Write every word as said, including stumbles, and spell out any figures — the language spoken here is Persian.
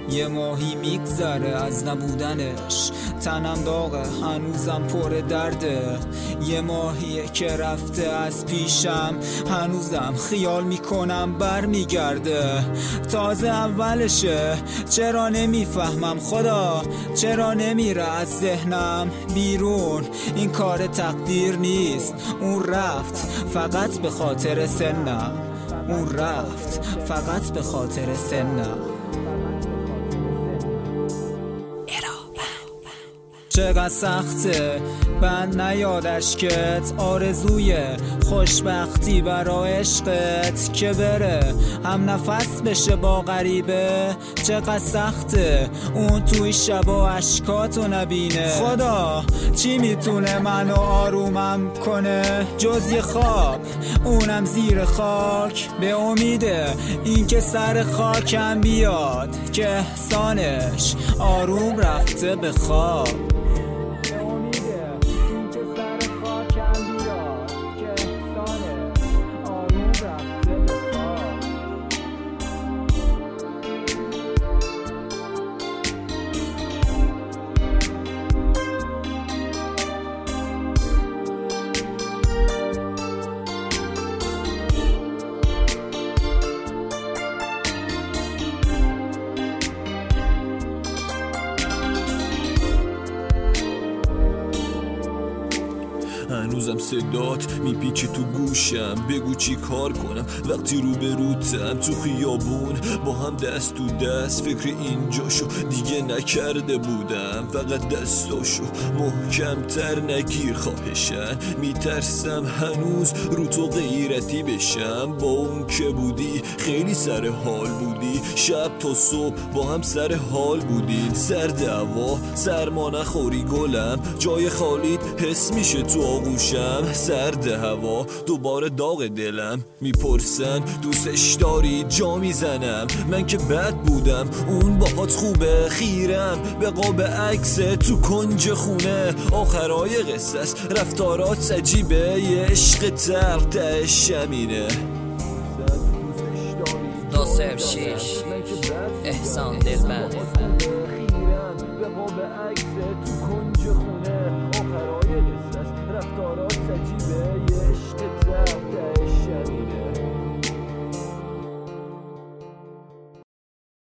یه ماهی میگذره از نبودنش، تنم داغه هنوزم پر درده. یه ماهیه که رفته از پیشم، هنوزم خیال میکنم بر میگرده. تازه اولشه، چرا نمیفهمم خدا، چرا نمیره از ذهنم بیرون. این کار تقدیر نیست، اون رفت فقط به خاطر سنم، اون رفت فقط به خاطر سنم. چقدر سخته بند نیاد اشکت، آرزوی خوشبختی برا عشقت که بره هم نفس بشه با غریبه. چقدر سخته اون توی شبا اشکاتو نبینه. خدا چی میتونه منو آرومم کنه جز یه خواب، اونم زیر خاک، به امیده این که سر خاکم بیاد که احسانش آروم رفته به خواب. هنوزم صدات میپیچه تو گوشم، بگو چی کار کنم وقتی رو به روتم تو خیابون با هم دست تو دست. فکر اینجاشو دیگه نکرده بودم، فقط دستاشو محکم تر نگیر خواهشن. میترسم هنوز رو تو غیرتی بشم، با اون که بودی خیلی سر حال بودی، شب تا صبح با هم سر حال بودین. سرد هوا سرما نخوری گلم، جای خالیت حس میشه تو آغوشم. سرد هوا دوباره داغ دلم، میپرسن دوستش داری جا میزنم. من که بد بودم اون باهات خوبه، خیرم به قاب عکس تو کنج خونه. آخرای قصه است رفتارات عجیبه، یه عشق تلخ تهش همینه. دو سر شیش احسان دلبند